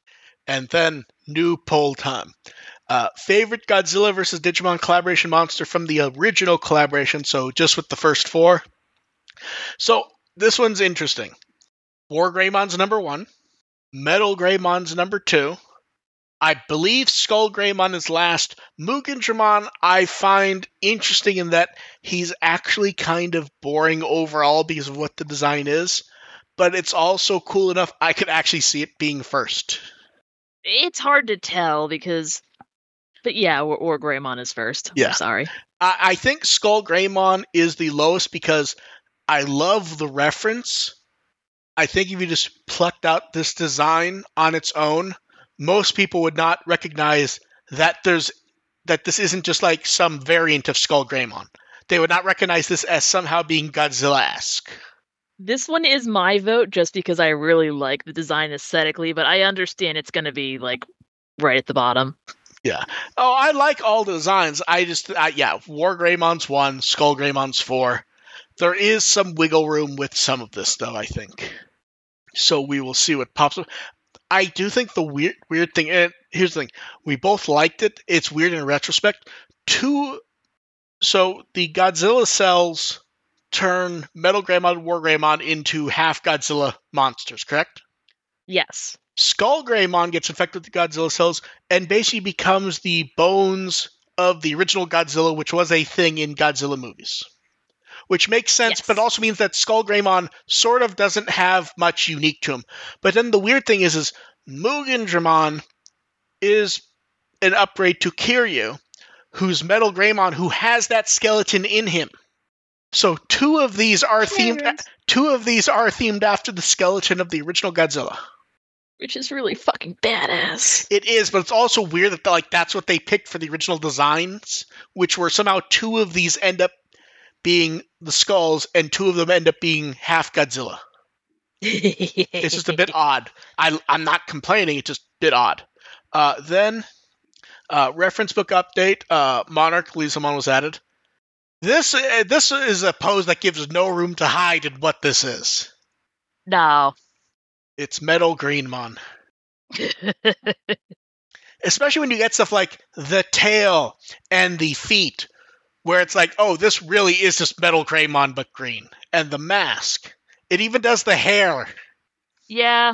and then new poll time. Uh, favorite Godzilla versus Digimon collaboration monster from the original collaboration, so just with the first four. So this one's interesting. War Greymon's number one. Metal Greymon's number two. I believe Skull Greymon is last. Mugen Dramon I find interesting in that he's actually kind of boring overall because of what the design is, but it's also cool enough I could actually see it being first. It's hard to tell because, but yeah, or, or Greymon is first. Yeah. I'm sorry. I, I think Skull Greymon is the lowest because I love the reference. I think if you just plucked out this design on its own, most people would not recognize that there's that this isn't just like some variant of Skull Greymon. They would not recognize this as somehow being Godzilla-esque. This one is my vote just because I really like the design aesthetically, but I understand it's going to be like right at the bottom. Yeah. Oh, I like all the designs. I just, I, yeah, War Greymon's one, Skull Greymon's four. There is some wiggle room with some of this, though, I think. So we will see what pops up. I do think the weird, weird thing, and here's the thing, we both liked it. It's weird in retrospect. Two, so the Godzilla cells turn Metal Greymon and War Greymon into half Godzilla monsters, correct? Yes. Skull Greymon gets infected with the Godzilla cells and basically becomes the bones of the original Godzilla, which was a thing in Godzilla movies. which makes sense, Yes. but also means that Skull Greymon sort of doesn't have much unique to him. But then the weird thing is, is Mugen Dramon is an upgrade to Kiryu, who's Metal Greymon, who has that skeleton in him. So two of these are themed. Yes. Two of these are themed after the skeleton of the original Godzilla. Which is really fucking badass. It is, but it's also weird that like that's what they picked for the original designs, which were somehow two of these end up being the skulls, and two of them end up being half Godzilla. It's just a bit odd. I, I'm not complaining; it's just a bit odd. Uh, then, uh, reference book update: uh, Monarch Lizamon was added. This uh, this is a pose that gives no room to hide in what this is. No. It's Metal Greenmon. Especially when you get stuff like the tail and the feet, where it's like, oh, this really is just Metal Greymon but green. And the mask. It even does the hair. Yeah.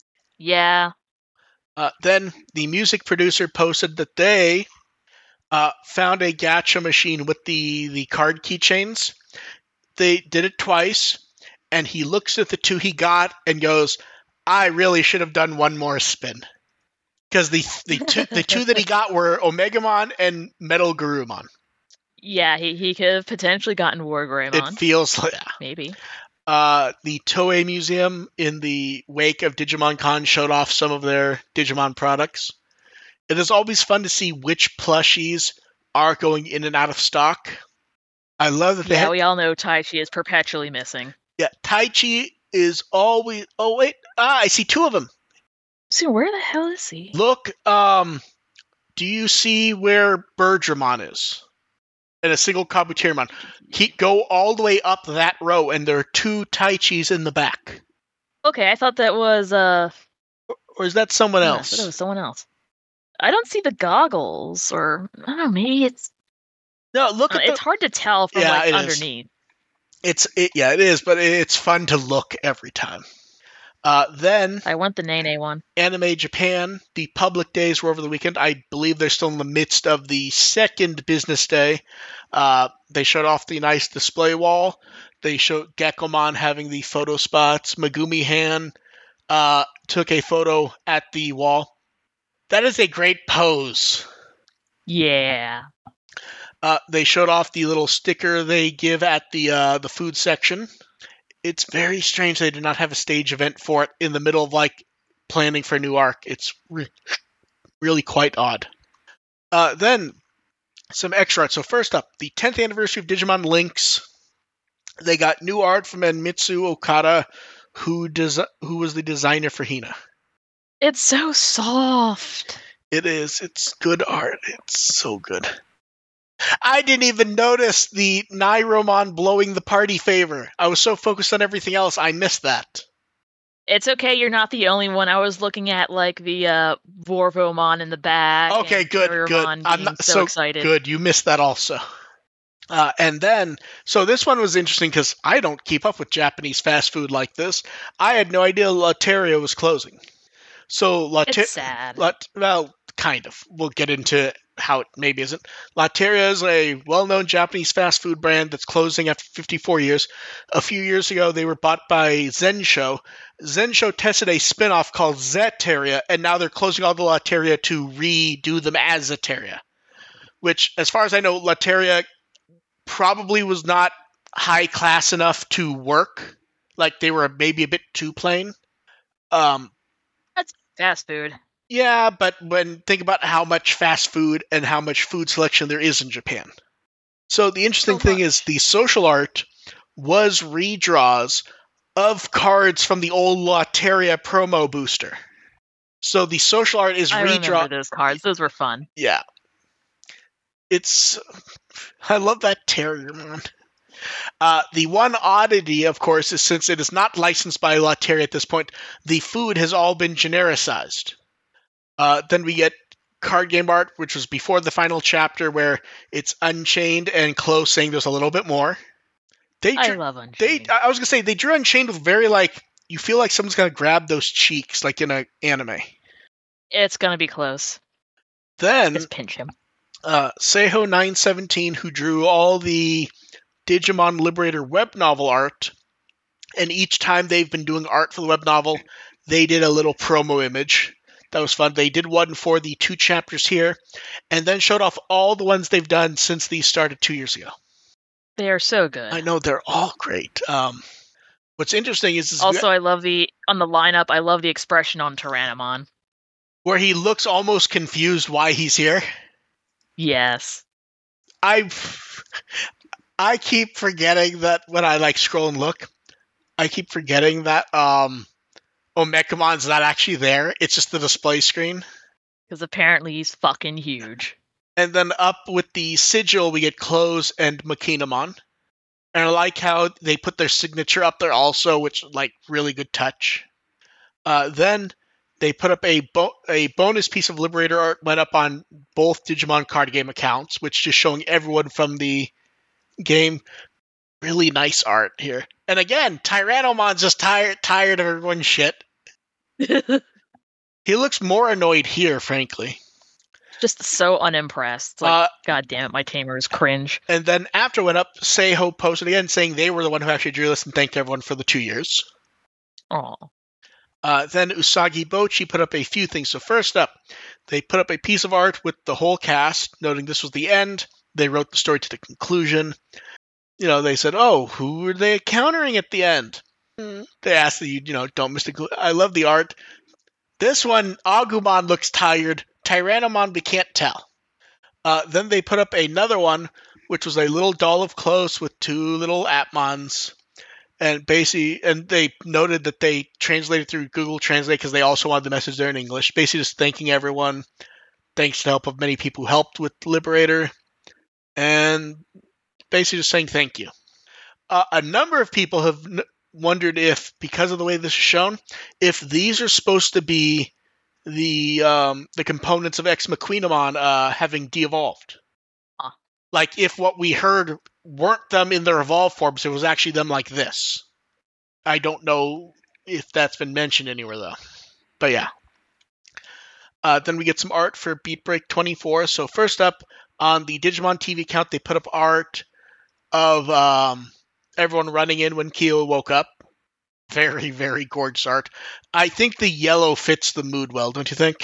Yeah. Uh, then the music producer posted that they uh, found a gacha machine with the, the card keychains. They did it twice, and he looks at the two he got and goes, I really should have done one more spin. Because the the two, the two that he got were Omegamon and Metal Garurumon. Yeah, he, he could have potentially gotten War Greymon. It feels like... Yeah. Maybe. Uh, the Toei Museum, in the wake of Digimon Con, showed off some of their Digimon products. It is always fun to see which plushies are going in and out of stock. I love that they Yeah, had... we all know Taichi is perpetually missing. Yeah, Taichi is always... Oh, wait. Ah, I see two of them. So where the hell is he? Look, um, do you see where Birdramon is? And a single Kabuterimon. Keep, go all the way up that row, and there are two Taichis in the back. Okay, I thought that was, uh... Or is that someone yeah, else? I thought it was someone else. I don't see the goggles, or... I don't know, maybe it's... No, look uh, at the... It's hard to tell from, Yeah, like, it is. underneath. It's it, Yeah, it is, but it's fun to look every time. Uh, then, I want the Nene one. Anime Japan, the public days were over the weekend. I believe they're still in the midst of the second business day. Uh, they showed off the nice display wall. They showed Gekomon having the photo spots. Megumi Han uh, took a photo at the wall. That is a great pose. Yeah. Uh, they showed off the little sticker they give at the uh, the food section. It's very strange they did not have a stage event for it in the middle of, like, planning for a new arc. It's re- really quite odd. Uh, then, some extra art. So first up, the tenth anniversary of Digimon Lynx. They got new art from Enmitsu Okada, who des- who was the designer for Hina. It's so soft. It is. It's good art. It's so good. I didn't even notice the Nairomon blowing the party favor. I was so focused on everything else, I missed that. It's okay, you're not the only one. I was looking at, like, the uh, Vorvomon in the back. Okay, good, good. Being I'm not so, so excited. Good, you missed that also. Uh, and then, so this one was interesting because I don't keep up with Japanese fast food like this. I had no idea Lateria was closing. So Lateria... It's sad. Lat- well, kind of. We'll get into how it maybe isn't. Lateria is a well-known Japanese fast food brand that's closing after fifty-four years. A few years ago, they were bought by Zensho. Zensho tested a spin-off called Zeteria, and now they're closing all the Lateria to redo them as Zeteria. Which, as far as I know, Lateria probably was not high-class enough to work. Like, they were maybe a bit too plain. Um, That's fast food. Yeah, but when think about how much fast food and how much food selection there is in Japan. So the interesting So thing much. is the social art was redraws of cards from the old Lateria promo booster. So the social art is I remember redrawn. those cards. Those were fun. Yeah. It's... I love that Terrier, man. Uh, the one oddity, of course, is since it is not licensed by Lateria at this point, the food has all been genericized. Uh, then we get card game art, which was before the final chapter, where it's Unchained and Clo saying there's a little bit more. They I drew, love they. Unchained. I was gonna say they drew Unchained with very like you feel like someone's gonna grab those cheeks like in an anime. It's gonna be close. Then Just pinch him. uh, Seiho nine seventeen, who drew all the Digimon Liberator web novel art, and each time they've been doing art for the web novel, they did a little promo image. That was fun. They did one for the two chapters here, and then showed off all the ones they've done since these started two years ago. They are so good. I know, they're all great. Um, what's interesting is... is also, we, I love the... On the lineup, I love the expression on Tyrannomon. Where he looks almost confused why he's here. Yes. I I keep forgetting that when I like scroll and look. I keep forgetting that um, Omegamon's not actually there. It's just the display screen. Because apparently he's fucking huge. And then up with the sigil, we get Close and Makinamon. And I like how they put their signature up there also, which like really good touch. Uh, then they put up a bo- a bonus piece of Liberator art, went up on both Digimon card game accounts, which just showing everyone from the game. Really nice art here. And again, Tyrannomon's just tired tired of everyone's shit. He looks more annoyed here, frankly. Just so unimpressed. Like, uh, God damn it, my tamer is cringe. And then after it went up, Seiho posted again saying they were the one who actually drew this and thanked everyone for the two years. Aw. Uh, then Usagi Bochi put up a few things. So first up, they put up a piece of art with the whole cast, noting this was the end. They wrote the story to the conclusion. You know, they said, oh, who are they countering at the end? Mm. They asked that you, you know, don't miss the clue. I love the art. This one, Agumon looks tired. Tyrannomon, we can't tell. Uh, then they put up another one, which was a little doll of Close with two little Atmons. And basically, and they noted that they translated through Google Translate because they also wanted the message there in English. Basically just thanking everyone. Thanks to the help of many people who helped with Liberator. And basically just saying thank you. Uh, a number of people have n- wondered if, because of the way this is shown, if these are supposed to be the um, the components of Ex Maquinamon uh, having de-evolved. Huh. Like if what we heard weren't them in their evolved forms, it was actually them like this. I don't know if that's been mentioned anywhere though. But yeah. Uh, then we get some art for Beat Break twenty-four. So first up, on the Digimon T V account, they put up art of um, everyone running in when Kyo woke up. Very, very gorgeous art. I think the yellow fits the mood well, don't you think?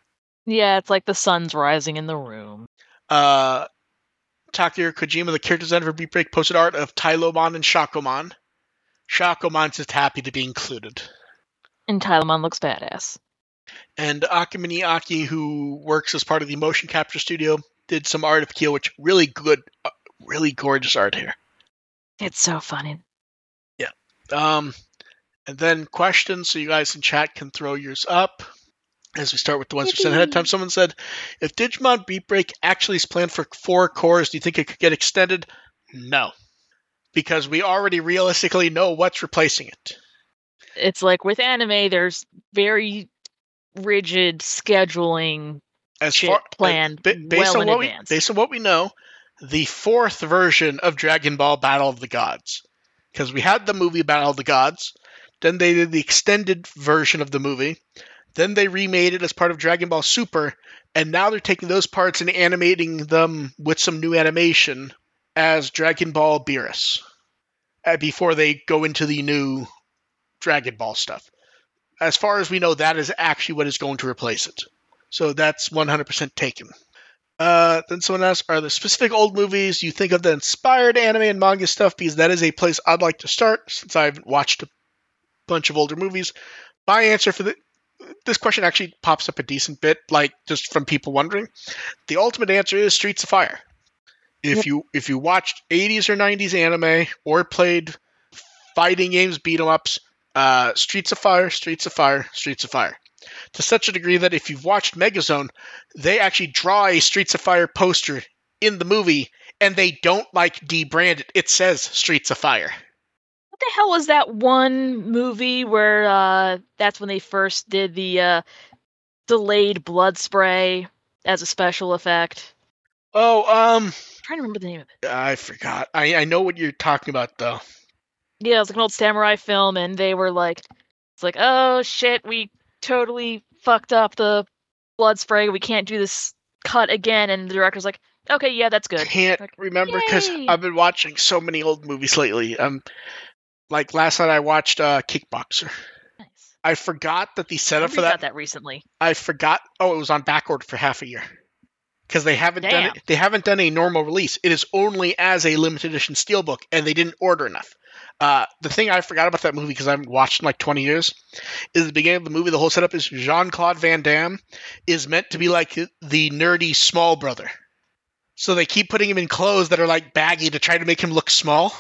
Yeah, it's like the sun's rising in the room. Uh, Takahiro Kojima, the character designer for Beat Break, posted art of Tylomon and Shakomon. Shakomon's just happy to be included. And Tylomon looks badass. And Akimini Aki, who works as part of the motion capture studio, did some art of Kyo, which really good, uh, really gorgeous art here. It's so funny. Yeah. Um, and then questions, so you guys in chat can throw yours up. As we start with the ones we sent ahead of time, someone said, if Digimon Beat Break actually is planned for four cores, do you think it could get extended? No. Because we already realistically know what's replacing it. It's like with anime, there's very rigid scheduling as far planned uh, based well on in what advance. We, based on what we know, the fourth version of Dragon Ball Battle of the Gods. Because we had the movie Battle of the Gods, then they did the extended version of the movie, then they remade it as part of Dragon Ball Super, and now they're taking those parts and animating them with some new animation as Dragon Ball Beerus, uh, before they go into the new Dragon Ball stuff. As far as we know, that is actually what is going to replace it. So that's one hundred percent taken. Uh, then someone asked, are there specific old movies you think of that inspired anime and manga stuff? Because that is a place I'd like to start, since I haven't watched a bunch of older movies. My answer for the, this question actually pops up a decent bit, like just from people wondering. The ultimate answer is Streets of Fire. If yep. you if you watched eighties or nineties anime or played fighting games, beat 'em ups, uh, Streets of Fire, Streets of Fire, Streets of Fire. To such a degree that if you've watched Megazone, they actually draw a Streets of Fire poster in the movie, and they don't like debrand it. It says Streets of Fire. What the hell was that one movie where uh, that's when they first did the uh, delayed blood spray as a special effect? Oh, um... I'm trying to remember the name of it. I forgot. I, I know what you're talking about, though. Yeah, it was like an old samurai film, and they were like, it's like, oh shit, we totally fucked up the blood spray. We can't do this cut again. And the director's like, Okay, yeah, that's good. Can't Like, remember because yay! I've been watching so many old movies lately. Um, like last night I watched uh, Kickboxer. Nice. I forgot that the I setup remember for you that. got that recently. I forgot. Oh, it was on backorder for half a year because they haven't done Damn. it. They haven't done a normal release. It is only as a limited edition steelbook, and they didn't order enough. Uh, the thing I forgot about that movie because I haven't watched in like twenty years is the beginning of the movie. The whole setup is Jean-Claude Van Damme is meant to be like the nerdy small brother. So they keep putting him in clothes that are like baggy to try to make him look small.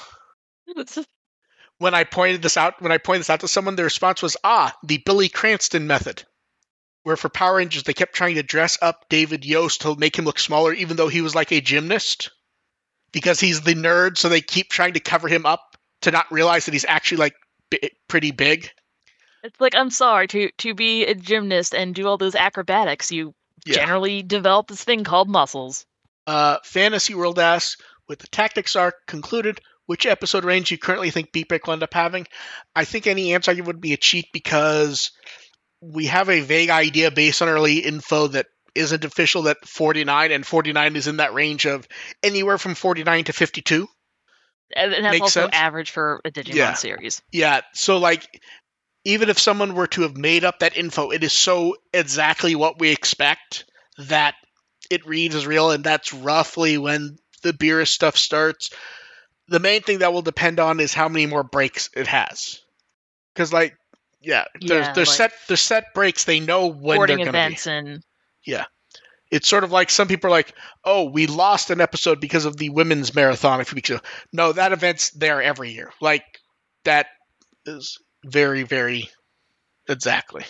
When I pointed this out, when I pointed this out to someone, their response was, "Ah, the Billy Cranston method." Where for Power Rangers, they kept trying to dress up David Yost to make him look smaller, even though he was like a gymnast. Because he's the nerd, so they keep trying to cover him up to not realize that he's actually like b- pretty big. It's like, I'm sorry, to to be a gymnast and do all those acrobatics, you Yeah. generally develop this thing called muscles. Uh, Fantasy World asks, with the Tactics arc concluded, which episode range you currently think Beat Break will end up having? I think any answer I give would be a cheat because we have a vague idea based on early info that isn't official that forty-nine, and forty-nine is in that range of anywhere from forty-nine to fifty-two. And that's Makes also sense. average for a Digimon Yeah. series. Yeah, so like, even if someone were to have made up that info, it is so exactly what we expect that it reads as real, and that's roughly when the Beerus stuff starts. The main thing that will depend on is how many more breaks it has. Because, like, yeah, there's Yeah, there's like set there's set breaks. They know when sporting they're going to events be. and Yeah. It's sort of like some people are like, oh, we lost an episode because of the women's marathon a few weeks ago. No, that event's there every year. Like, that is very, very exactly.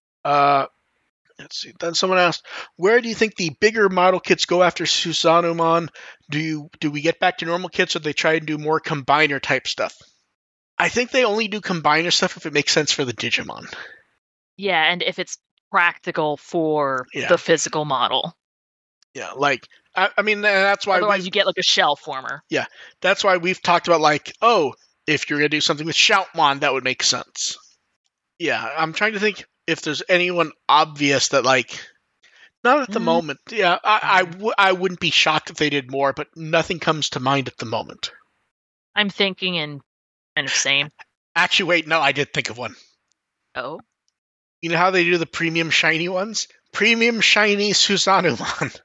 Uh, let's see. Then someone asked, where do you think the bigger model kits go after Susanumon? Do you do we get back to normal kits, or do they try and do more combiner type stuff? I think they only do combiner stuff if it makes sense for the Digimon. yeah, and if it's practical for Yeah. the physical model. Yeah, like I, I mean that's why Otherwise, we you get like a shell former. that's why we've talked about like, oh, if you're gonna do something with Shoutmon, that would make sense. Yeah, I'm trying to think if there's anyone obvious that like. Not at the Mm. moment. Yeah, I, I, w- I wouldn't be shocked if they did more, but nothing comes to mind at the moment. I'm thinking in kind of same. Actually, wait, no, I did think of one. Oh, You know how they do the premium shiny ones? Premium shiny Susanumon.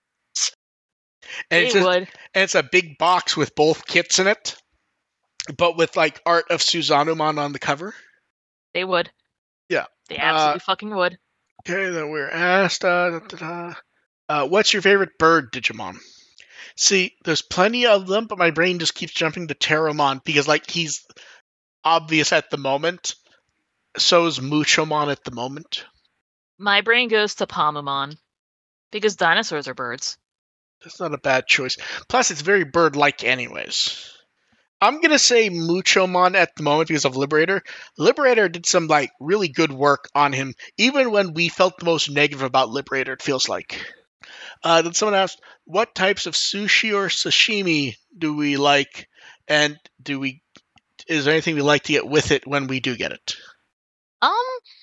and, they it's just, would. and it's a big box with both kits in it, but with like art of Susanumon on the cover. They would. Yeah. They absolutely Uh, fucking would. Okay, then we're asked, uh, da, da, da. Uh, what's your favorite bird Digimon? See, there's plenty of them, but my brain just keeps jumping to Terramon because, like, he's obvious at the moment. So is Muchomon at the moment. My brain goes to Palmamon because dinosaurs are birds. That's not a bad choice. Plus, it's very bird-like anyways. I'm going to say Muchomon at the moment because of Liberator. Liberator did some, like, really good work on him, even when we felt the most negative about Liberator, it feels like. Uh, then someone asked, what types of sushi or sashimi do we like, and do we? Is there anything we like to get with it when we do get it? Um,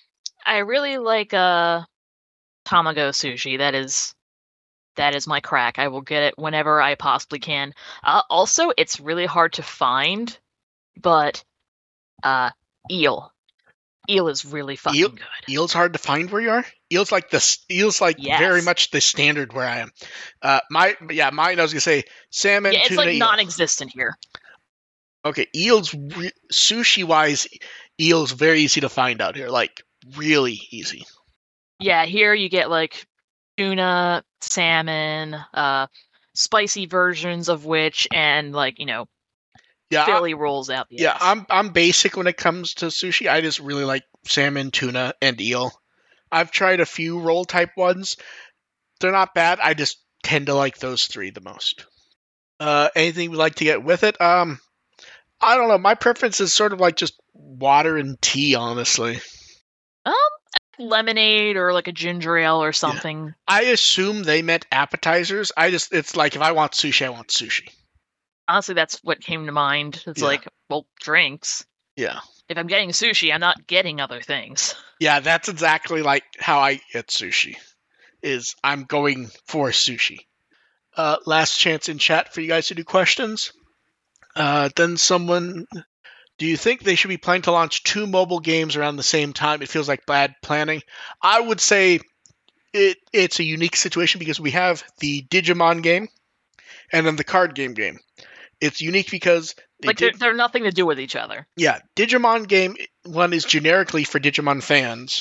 I really like uh Tamago sushi. That is that is my crack. I will get it whenever I possibly can. Uh, also, it's really hard to find, but uh, eel. Eel is really fucking Eel- good. Eel's hard to find where you are. Eel's like the eel's like Yes. very much the standard where I am. Uh, my yeah, mine. I was gonna say salmon. Yeah, it's tuna, like eel. non-existent here. Okay, eels re- sushi wise, eels very easy to find out here. Like really easy. Yeah, here you get like tuna, salmon, uh, spicy versions of which, and like you know, Yeah, I- Philly rolls out the yeah. ass. I'm I'm basic when it comes to sushi. I just really like salmon, tuna, and eel. I've tried a few roll type ones. They're not bad. I just tend to like those three the most. Uh, anything we like to get with it? Um, I don't know. My preference is sort of like just water and tea, honestly. Um, lemonade or like a ginger ale or something. I assume they meant appetizers. I just, it's like if I want sushi, I want sushi. Honestly, that's what came to mind. It's Yeah. like, well, drinks. Yeah. If I'm getting sushi, I'm not getting other things. Yeah, that's exactly like how I get sushi. Is I'm going for sushi. Uh, last chance in chat for you guys to do questions. Uh, then someone, do you think they should be planning to launch two mobile games around the same time? It feels like bad planning. I would say it it's a unique situation because we have the Digimon game and then the card game game. It's unique because they like did, they're, they're nothing to do with each other. Yeah, Digimon game one is generically for Digimon fans.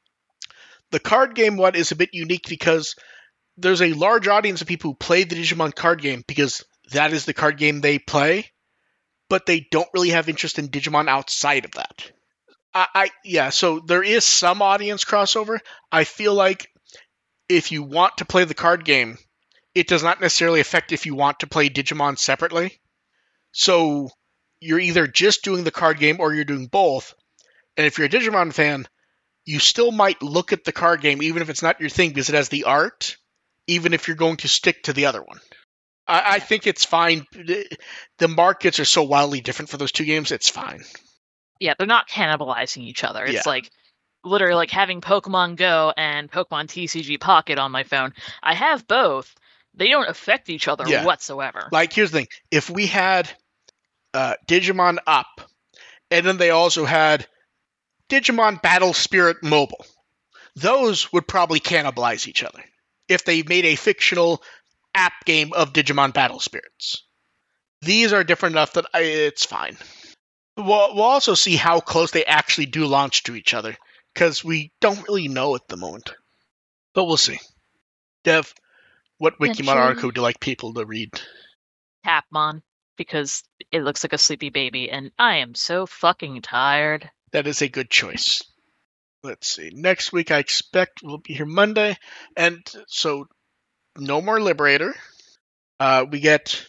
The card game one is a bit unique because there's a large audience of people who play the Digimon card game because that is the card game they play, but they don't really have interest in Digimon outside of that. I, I yeah, so there is some audience crossover. I feel like if you want to play the card game, it does not necessarily affect if you want to play Digimon separately. So you're either just doing the card game or you're doing both. And if you're a Digimon fan, you still might look at the card game even if it's not your thing because it has the art, even if you're going to stick to the other one. I, I think it's fine. The markets are so wildly different for those two games, it's fine. Yeah, they're not cannibalizing each other. It's Yeah. like literally like having Pokemon Go and Pokemon T C G Pocket on my phone. I have both. They don't affect each other Yeah. whatsoever. Like, here's the thing. If we had uh, Digimon Up, and then they also had Digimon Battle Spirit Mobile, those would probably cannibalize each other if they made a fictional app game of Digimon Battle Spirits. These are different enough that I, it's fine. We'll, we'll also see how close they actually do launch to each other, because we don't really know at the moment. But we'll see. Dev, what Wikimon article would you like people to read? Tapmon, because it looks like a sleepy baby, and I am so fucking tired. That is a good choice. Let's see. Next week, I expect we'll be here Monday, and so no more Liberator. Uh, we get.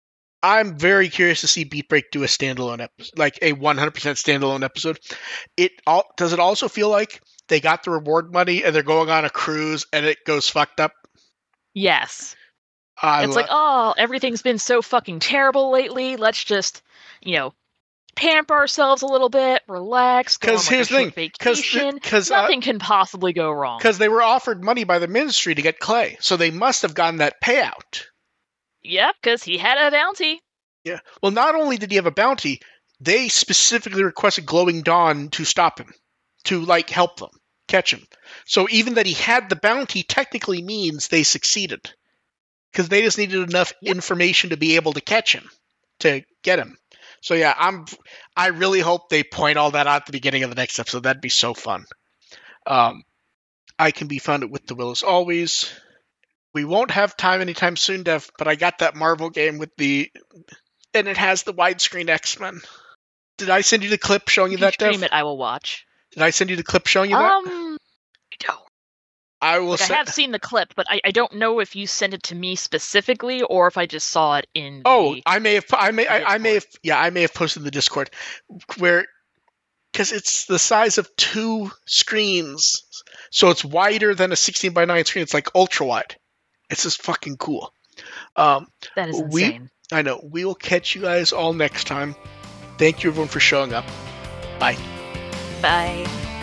I'm very curious to see Beat Break do a standalone episode, like a one hundred percent standalone episode. It all does it also feel like they got the reward money and they're going on a cruise and it goes fucked up? Yes. I it's lo- like, oh, everything's been so fucking terrible lately. Let's just, you know, pamper ourselves a little bit, relax, go on like here's a short the thing, vacation. Because nothing uh, can possibly go wrong. Because they were offered money by the ministry to get Clay, so they must have gotten that payout. Yeah, because he had a bounty. Yeah. Well, not only did he have a bounty, they specifically requested Glowing Dawn to stop him, to like help them, catch him. So even that he had the bounty technically means they succeeded. Because they just needed enough yep. information to be able to catch him, to get him. So yeah, I'm. I really hope they point all that out at the beginning of the next episode. That'd be so fun. Um, I can be found at With the Will as always. We won't have time anytime soon, Dev, but I got that Marvel game with the, and it has the widescreen X-Men. Did I send you the clip showing you, you that, Dev? Stream it, I will watch. Did I send you the clip showing you um, that? Um, I don't. I will. Like, se- I have seen the clip, but I, I don't know if you sent it to me specifically or if I just saw it in. Oh, the I may have. I may. I, I may Discord. have. Yeah, I may have posted in the Discord, where, because it's the size of two screens, so it's wider than a sixteen by nine screen. It's like ultra wide. It's just fucking cool. Um, that is we, insane. I know. We will catch you guys all next time. Thank you everyone for showing up. Bye. Bye.